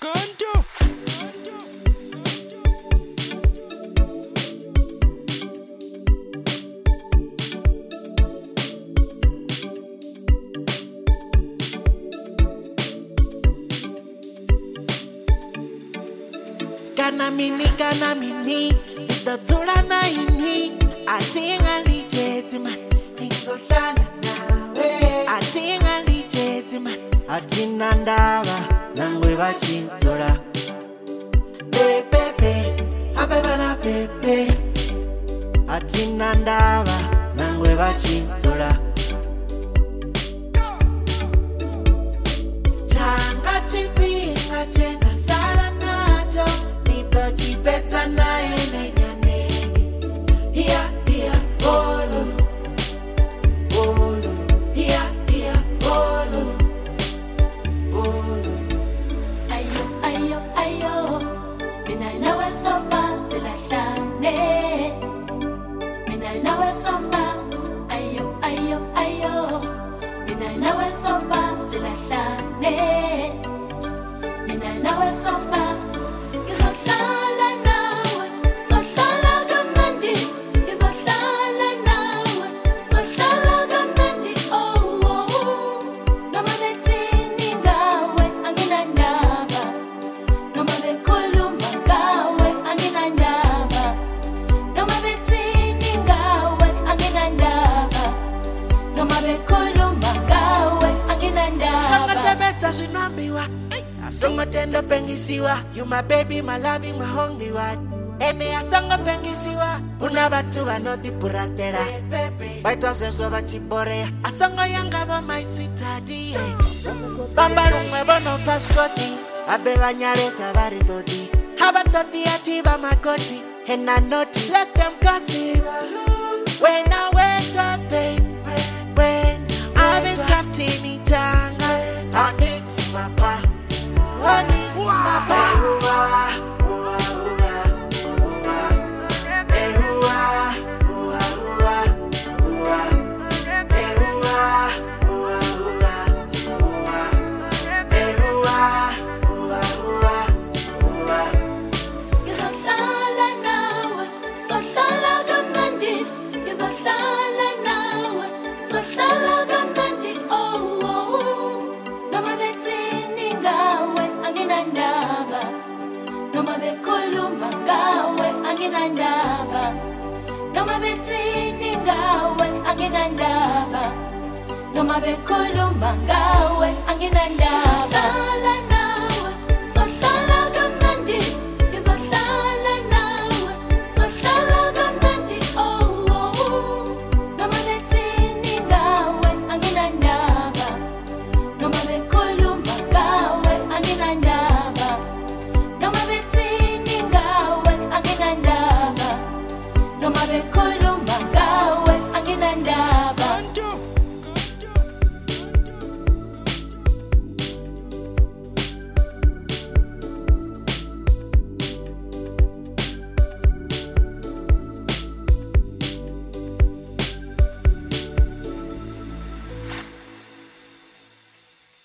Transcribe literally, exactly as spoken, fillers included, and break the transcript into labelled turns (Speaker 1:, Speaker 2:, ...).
Speaker 1: Kanto.
Speaker 2: Kana mini, kana mini, ito tula na ini. Atinga lijeti man, ito tala nawe. Atinga lijeti man, atina ndaba, nangwe bachinzura. Pepepe, abeba na pepe. Atina ndaba, nangwe bachinzura. Changa chipinga chena sara nacho. Chipeta na ene nyanege. Hia, hia, bolo. Bolo. Hia, hia, bolo. Bolo.
Speaker 3: Ayo, ayo, ayo. Mina nawe sofa silahlane. Mina nawe sofa. Ayo, ayo, ayo. Mina nawe sofa silahlane. Mina nawe sofa.
Speaker 2: Songo tendo pengisiwa, you my baby, my loving, my only one. Ene ya songo pengisiwa, una batu banoti puratera. Baito zezo bachibore, asongo yanga bo my sweethearty. Bamba rumwe bono paskoti, abe banyare sabari toti. Haba toti achiba makoti, and I notice, let them gossip. When I wake up, babe, when I've been crafting each other, I need my pa. Onyx, my baby.
Speaker 3: Anginandaba, noma betini ngawe anginandaba, noma bekhuluma ngawe anginandaba.